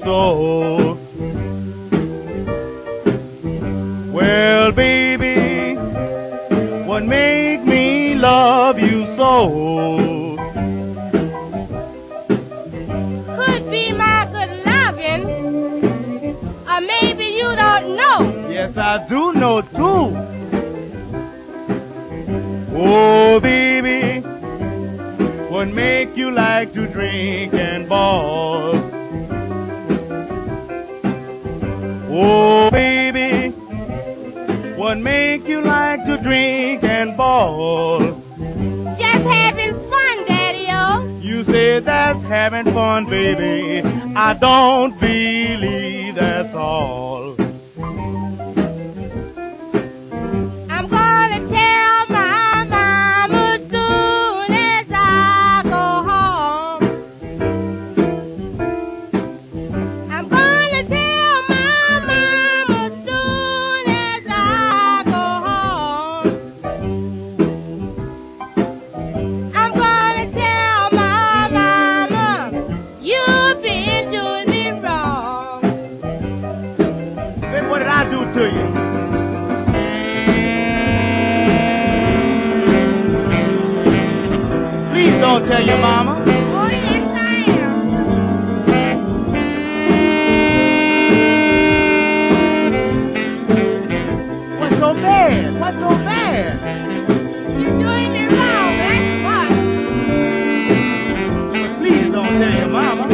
so. Well, baby, what make me love you so? Could be my good loving, or maybe you don't know. Yes, I do know too. Oh, baby, what make you like to drink and ball? Oh, baby, what make you like to drink and ball? Just having fun, Daddy-o. You say that's having fun, baby. I don't believe that's all. I'm gonna tell my mama soon as I go home. I'm gonna tell my mama soon as I go home. I'm gonna tell my mama you've been doing me wrong. Baby, what did I do to you? Please don't tell your mama. Oh, yes, I am. What's so bad? What's so bad? You're doing me wrong, that's what. Please don't tell your mama.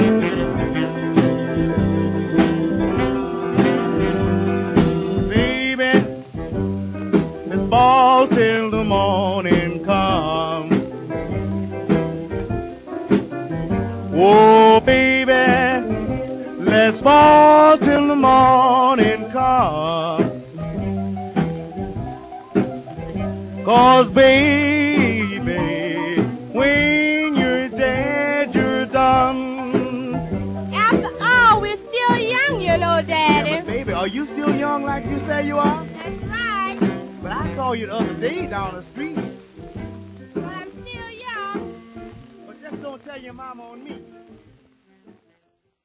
Baby, let's ball till the morning come. Oh, baby, let's ball till the morning come. 'Cause baby, when you're dead, you're done. After all, we're still young, you know, Daddy. Yeah, but baby, are you still young like you say you are? That's right. But I saw you the other day down the street. But I'm still young. But just don't tell your mama on me.